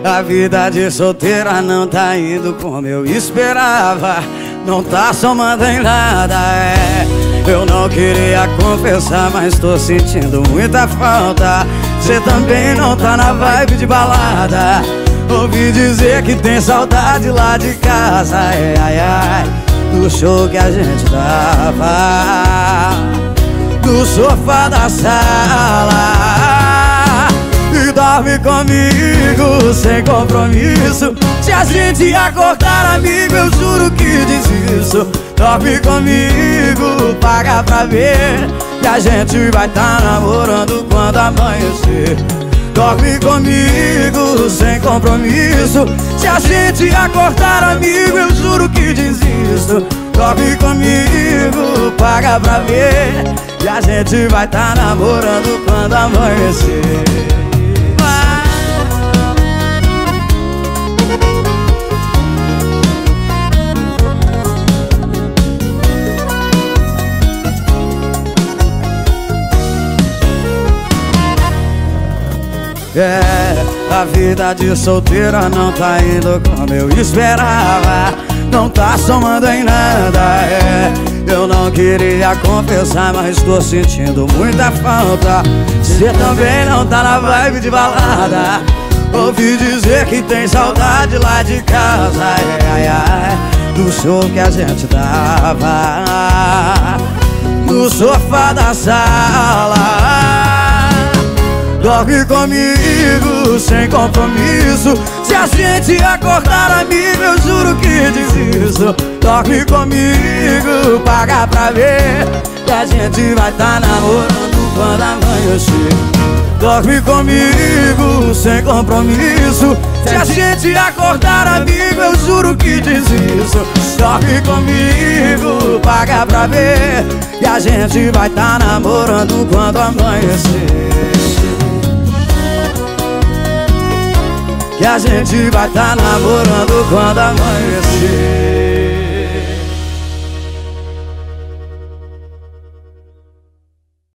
A vida de solteira não tá indo como eu esperava. Não tá somando em nada, Eu não queria confessar, mas tô sentindo muita falta. Cê também não tá na vibe de balada. Ouvi dizer que tem saudade lá de casa, do show que a gente dava, do sofá da sala. E dorme comigo sem compromisso. Se a gente acordar amigo, eu juro que desisto. Dorme comigo, paga pra ver que a gente vai tá namorando quando amanhecer. Dorme comigo sem compromisso. Se a gente acordar amigo, eu juro que desisto. Dorme comigo, paga pra ver que a gente vai tá namorando quando amanhecer. A vida de solteira não tá indo como eu esperava. Não tá somando em nada, Eu não queria confessar, mas tô sentindo muita falta. Cê também não tá na vibe de balada. Ouvi dizer que tem saudade lá de casa, do show que a gente dava, no sofá da sala. Dorme comigo sem compromisso. Se a gente acordar amigo, eu juro que desisto. Dorme comigo, paga pra ver que a gente vai tá namorando quando amanhecer. Dorme comigo sem compromisso. Se a gente acordar amigo, eu juro que desisto. Dorme comigo, paga pra ver que a gente vai tá namorando quando amanhecer. Que a gente vai tá namorando quando amanhecer.